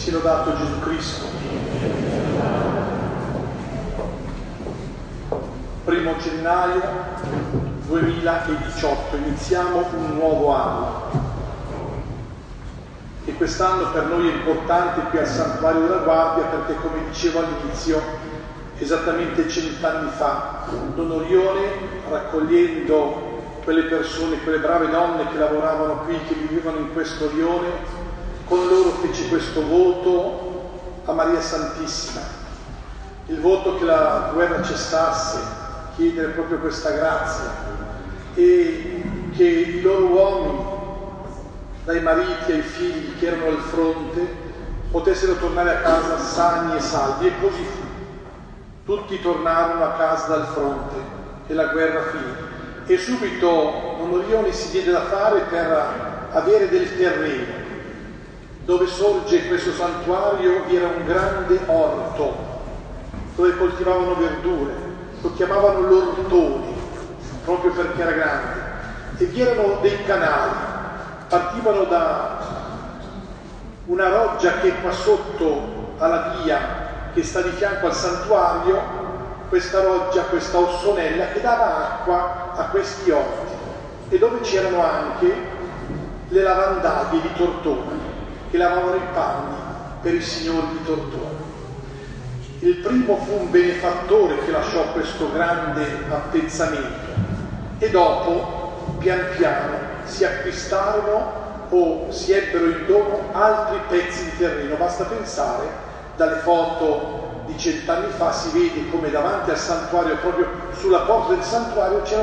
Sia lodato Gesù Cristo. 1 gennaio 2018, iniziamo un nuovo anno. E quest'anno per noi è importante qui al Santuario della Guardia perché, come dicevo all'inizio, esattamente 100 anni fa, Don Orione, raccogliendo quelle persone, quelle brave donne che lavoravano qui, che vivevano in questo Orione, con loro fece questo voto a Maria Santissima, il voto che la guerra cessasse, chiedere proprio questa grazia e che i loro uomini, dai mariti ai figli che erano al fronte, potessero tornare a casa sani e salvi, e così fu. Tutti tornarono a casa dal fronte e la guerra finì. E subito Don Orione si diede da fare per avere del terreno. Dove sorge questo santuario vi era un grande orto dove coltivavano verdure, lo chiamavano l'ortone proprio perché era grande, e vi erano dei canali, partivano da una roggia che qua sotto alla via che sta di fianco al santuario, questa roggia, questa ossonella che dava acqua a questi orti, e dove c'erano anche le lavandaie di Tortona che lavavano i panni per i signori di Tortona. Il primo fu un benefattore che lasciò questo grande appezzamento, e dopo pian piano si acquistarono o si ebbero in dono altri pezzi di terreno. Basta pensare, dalle foto di 100 anni fa si vede come davanti al santuario, proprio sulla porta del santuario, c'era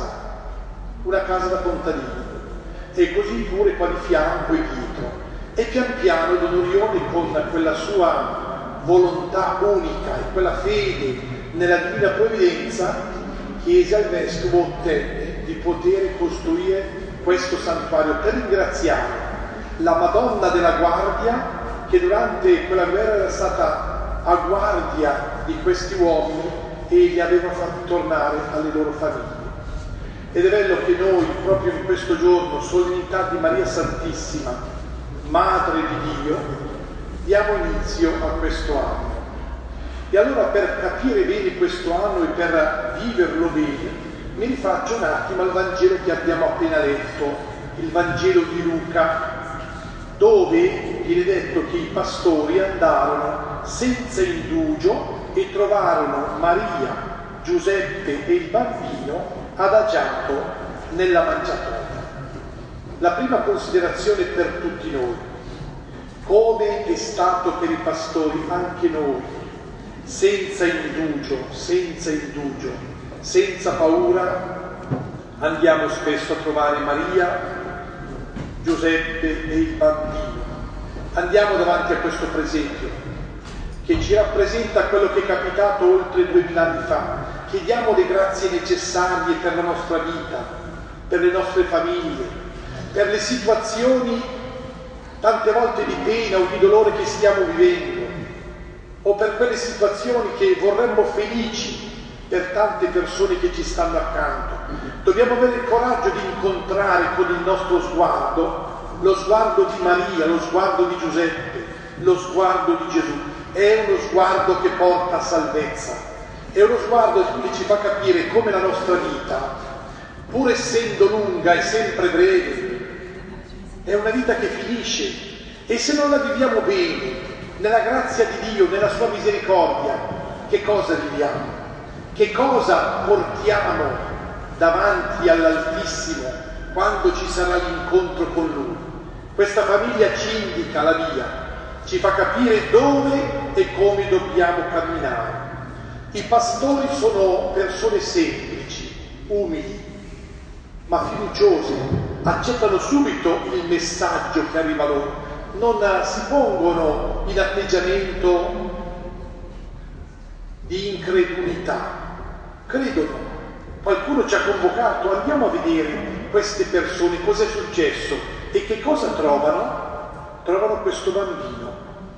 una casa da contadini, e così pure qua di fianco e dietro. E pian piano Don Orione, con quella sua volontà unica e quella fede nella divina provvidenza, chiese al vescovo, ottenne di poter costruire questo santuario per ringraziare la Madonna della Guardia, che durante quella guerra era stata a guardia di questi uomini e li aveva fatti tornare alle loro famiglie. Ed è bello che noi, proprio in questo giorno, solennità di Maria Santissima, Madre di Dio, diamo inizio a questo anno. E allora, per capire bene questo anno e per viverlo bene, mi rifaccio un attimo al Vangelo che abbiamo appena letto, il Vangelo di Luca, dove viene detto che i pastori andarono senza indugio e trovarono Maria, Giuseppe e il bambino adagiato nella mangiatoia. La prima considerazione per tutti noi: come è stato per i pastori, anche noi, senza indugio, senza paura, andiamo spesso a trovare Maria, Giuseppe e il bambino. Andiamo davanti a questo presepio che ci rappresenta quello che è capitato oltre 2000 anni fa. Chiediamo le grazie necessarie per la nostra vita, per le nostre famiglie, per le situazioni tante volte di pena o di dolore che stiamo vivendo, o per quelle situazioni che vorremmo felici per tante persone che ci stanno accanto. Dobbiamo avere il coraggio di incontrare con il nostro sguardo lo sguardo di Maria, lo sguardo di Giuseppe, lo sguardo di Gesù. È uno sguardo che porta a salvezza, è uno sguardo che ci fa capire come la nostra vita, pur essendo lunga e sempre breve, è una vita che finisce, e se non la viviamo bene, nella grazia di Dio, nella sua misericordia, che cosa viviamo? Che cosa portiamo davanti all'Altissimo quando ci sarà l'incontro con Lui? Questa famiglia ci indica la via, ci fa capire dove e come dobbiamo camminare. I pastori sono persone semplici, umili, ma fiduciose, accettano subito il messaggio che arriva loro, non si pongono in atteggiamento di incredulità, credono. Qualcuno ci ha convocato, andiamo a vedere queste persone, cosa è successo e che cosa trovano? Trovano questo bambino.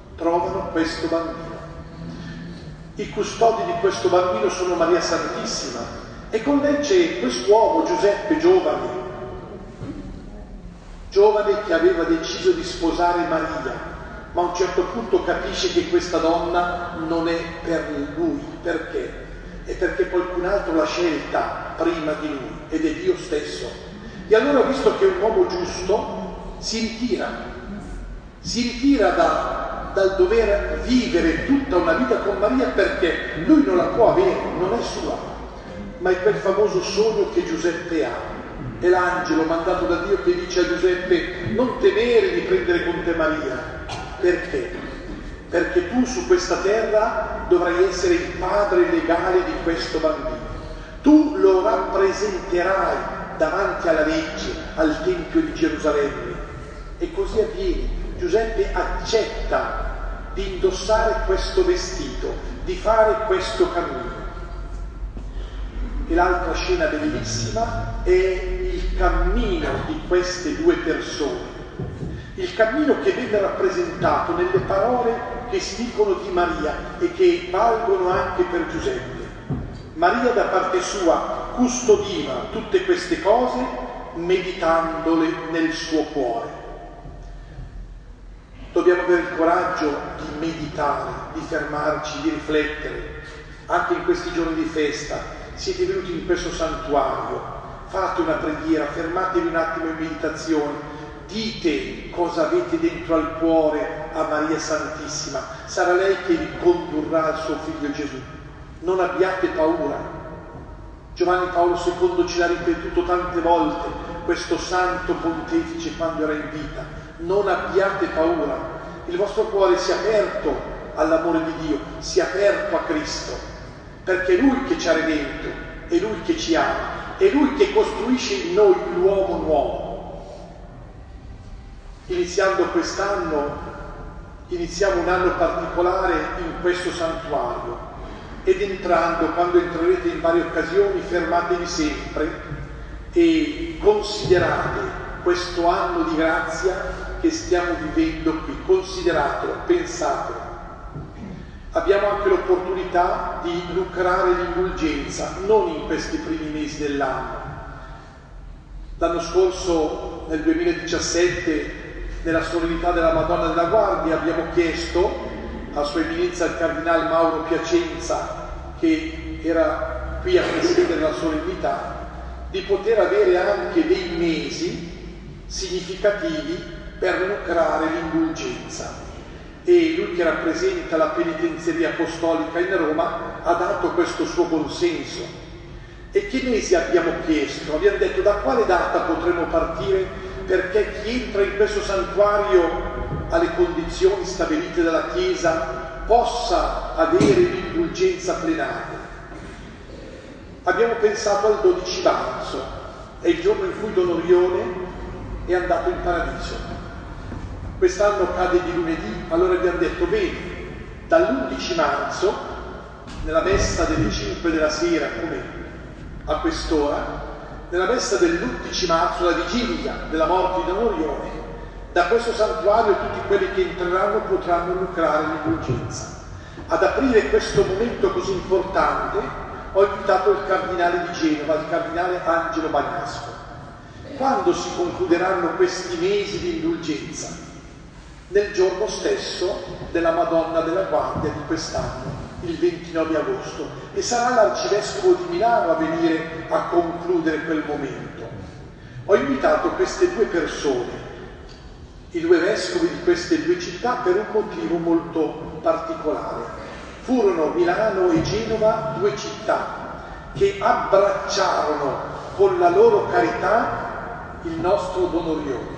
I custodi di questo bambino sono Maria Santissima, e con lei c'è quest'uomo, Giuseppe, giovane che aveva deciso di sposare Maria, ma a un certo punto capisce che questa donna non è per lui. Perché? È perché qualcun altro l'ha scelta prima di lui, ed è Dio stesso. E allora, visto che è un uomo giusto, si ritira dal dover vivere tutta una vita con Maria, perché lui non la può avere, non è sua, ma è quel famoso sogno che Giuseppe ha. È l'angelo mandato da Dio che dice a Giuseppe: non temere di prendere con te Maria. Perché? Perché tu su questa terra dovrai essere il padre legale di questo bambino. Tu lo rappresenterai davanti alla legge, al Tempio di Gerusalemme. E così avviene. Giuseppe accetta di indossare questo vestito, di fare questo cammino. E l'altra scena bellissima è il cammino di queste due persone. Il cammino che venne rappresentato nelle parole che si dicono di Maria e che valgono anche per Giuseppe. Maria da parte sua custodiva tutte queste cose meditandole nel suo cuore. Dobbiamo avere il coraggio di meditare, di fermarci, di riflettere. Anche in questi giorni di festa siete venuti in questo santuario, fate una preghiera, fermatevi un attimo in meditazione. Dite cosa avete dentro al cuore a Maria Santissima. Sarà lei che vi condurrà al suo figlio Gesù. Non abbiate paura. Giovanni Paolo II ce l'ha ripetuto tante volte, questo santo pontefice, quando era in vita. Non abbiate paura. Il vostro cuore sia aperto all'amore di Dio, sia aperto a Cristo, perché è Lui che ci ha redento, è Lui che ci ama, è Lui che costruisce in noi l'uomo nuovo. Iniziando quest'anno, iniziamo un anno particolare in questo santuario, ed entrando, quando entrerete in varie occasioni, fermatevi sempre e considerate questo anno di grazia che stiamo vivendo qui. Consideratelo, pensatelo. Abbiamo anche l'opportunità di lucrare l'indulgenza, non in questi primi mesi dell'anno. L'anno scorso, nel 2017, nella solennità della Madonna della Guardia, abbiamo chiesto a Sua Eminenza il Cardinale Mauro Piacenza, che era qui a presiedere la solennità, di poter avere anche dei mesi significativi per lucrare l'indulgenza. E lui, che rappresenta la penitenzeria apostolica in Roma, ha dato questo suo consenso. E che mesi abbiamo chiesto? Abbiamo detto: da quale data potremo partire, perché chi entra in questo santuario alle condizioni stabilite dalla Chiesa possa avere l'indulgenza plenaria. Abbiamo pensato al 12 marzo, è il giorno in cui Don Orione è andato in paradiso. Quest'anno cade di lunedì, allora abbiamo detto: bene, dall'11 marzo, nella messa delle 5 della sera, come a quest'ora, nella messa dell'11 marzo, la vigilia della morte di Don Orione, da questo santuario tutti quelli che entreranno potranno lucrare l'indulgenza. Ad aprire questo momento così importante ho invitato il Cardinale di Genova, il Cardinale Angelo Bagnasco. Quando si concluderanno questi mesi di indulgenza? Nel giorno stesso della Madonna della Guardia di quest'anno, il 29 agosto, e sarà l'Arcivescovo di Milano a venire a concludere quel momento. Ho invitato queste due persone, i due vescovi di queste due città, per un motivo molto particolare. Furono Milano e Genova due città che abbracciarono con la loro carità il nostro Don Orione.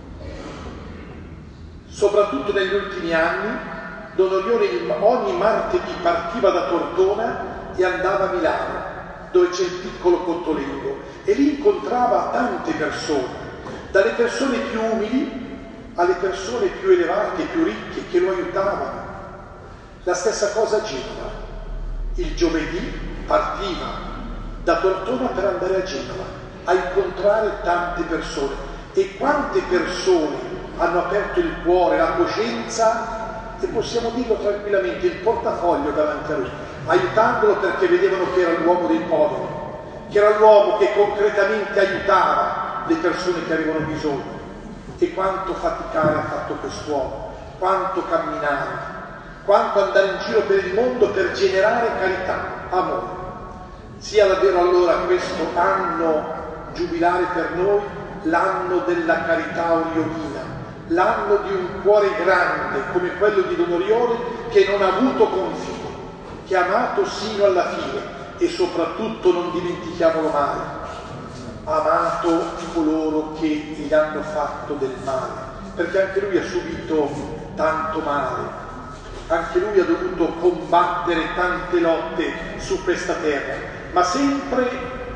Soprattutto negli ultimi anni, Don Orione ogni martedì partiva da Tortona e andava a Milano, dove c'è il piccolo Cottolengo, e lì incontrava tante persone, dalle persone più umili alle persone più elevate, più ricche, che lo aiutavano. La stessa cosa a Genova. Il giovedì partiva da Tortona per andare a Genova a incontrare tante persone. E quante persone hanno aperto il cuore, la coscienza, e possiamo dirlo tranquillamente, il portafoglio davanti a lui, aiutandolo, perché vedevano che era l'uomo dei poveri, che era l'uomo che concretamente aiutava le persone che avevano bisogno. E quanto faticare ha fatto quest'uomo, quanto camminare, quanto andare in giro per il mondo per generare carità, amore. Sia davvero allora questo anno giubilare per noi l'anno della carità orionina, l'anno di un cuore grande come quello di Don Orione, che non ha avuto confini, che ha amato sino alla fine e soprattutto, non dimentichiamolo mai, ha amato coloro che gli hanno fatto del male, perché anche lui ha subito tanto male, anche lui ha dovuto combattere tante lotte su questa terra, ma sempre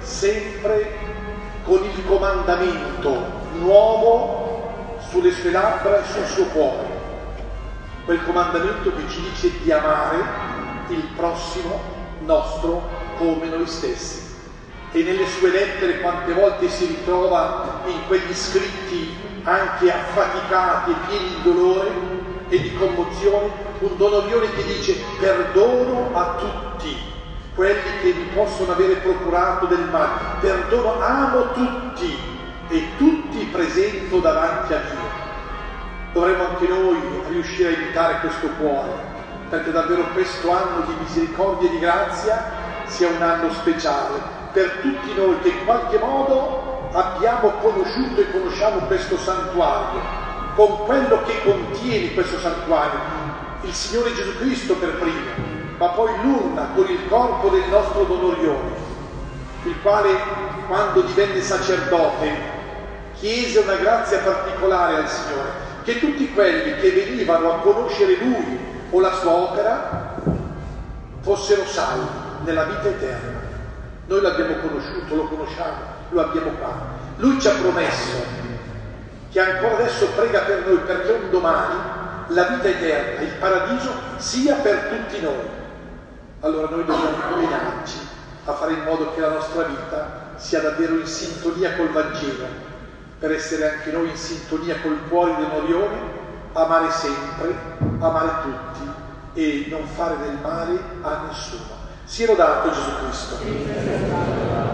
con il comandamento nuovo sulle sue labbra e sul suo cuore, quel comandamento che ci dice di amare il prossimo nostro come noi stessi. E nelle sue lettere quante volte si ritrova in quegli scritti anche affaticati e pieni di dolore e di commozione un Don Orione che dice: perdono a tutti quelli che mi possono avere procurato del male, perdono, amo tutti e tutti presento davanti a Dio. Dovremmo anche noi riuscire a imitare questo cuore, perché davvero questo anno di misericordia e di grazia sia un anno speciale per tutti noi che in qualche modo abbiamo conosciuto e conosciamo questo santuario, con quello che contiene questo santuario, il Signore Gesù Cristo per primo, ma poi l'urna con il corpo del nostro Don Orione, il quale, quando divenne sacerdote, chiese una grazia particolare al Signore, che tutti quelli che venivano a conoscere Lui o la sua opera fossero salvi nella vita eterna. Noi l'abbiamo conosciuto, lo conosciamo, lo abbiamo qua. Lui ci ha promesso che ancora adesso prega per noi, perché un domani la vita eterna, il paradiso, sia per tutti noi. Allora noi dobbiamo impegnarci a fare in modo che la nostra vita sia davvero in sintonia col Vangelo, per essere anche noi in sintonia col cuore di Don Orione, amare sempre, amare tutti e non fare del male a nessuno. Sia lodato Gesù Cristo.